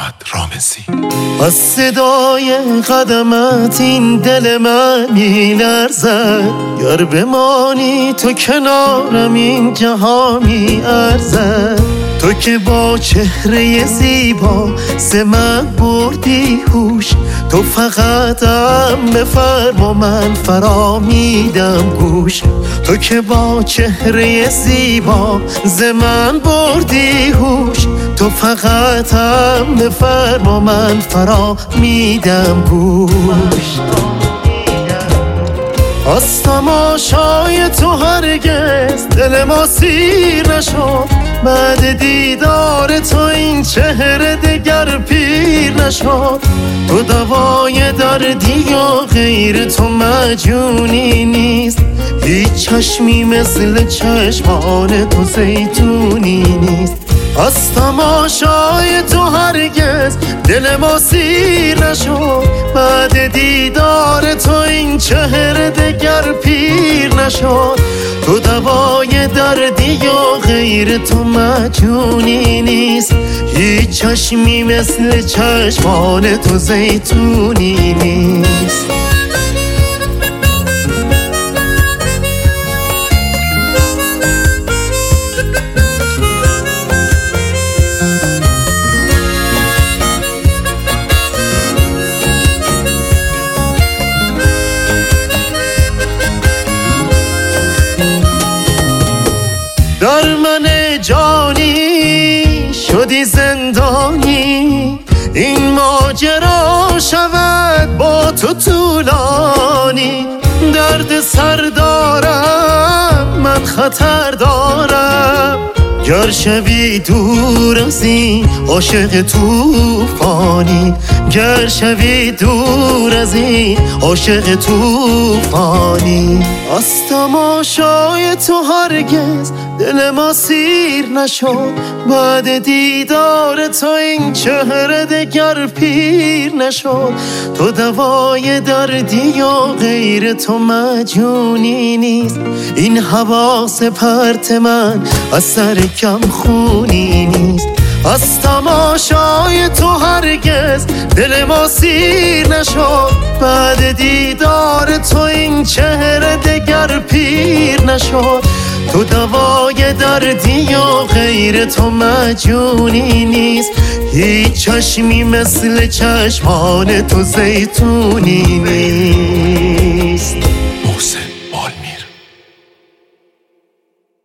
محمد رامزی. از صدای قدمت این دل من میلرزد، گر بمانی تو کنارم این جهان میارزد. تو که با چهره زیبا ز من بردی هوش، تو فقط بفرما من فرا میدم گوش. تو که با چهره زیبا ز من بردی هوش، تو فقط بفرما من فرا میدم گوش. از تماشای تو هرگز دل ما سیر نشد، بعد دیدار تو این چهره دگر پیر نشد. تو دوای دردی یا غیر تو مجونی نیست، هیچ چشمی مثل چشمان تو زیتونی نیست. از تماشای تو هرگز دل ما سیر نشد، بعد دیدار تو این چهره دگر پیر نشد. تو دوای دردی یا غیر تو مجونی نیست، هیچ چشمی مثل چشمان تو زیتونی نیست. در من جانی شدی زندانی، این ماجرا شود با تو طولانی. درد سر دارم من، خطر دارم، گر شوی دور از این عاشق طوفانی. گر شوی دور از این عاشق طوفانی. از تماشای تو هرگز دل ما سیر نشد، بعد دیدار تو این چهره دگر پیر نشد. تو دوای دردی یا غیر تو مجونی نیست، این حواس پرت من از سر کم خونی نیست. از تماشای تو هرگز دل ما سیر نشد، بعد دیدار تو این چهره دگر پیر نشد. تو دوای دردی یا غیر تو مجونی نیست، هیچ چشمی مثل چشمان تو زیتونی نیست.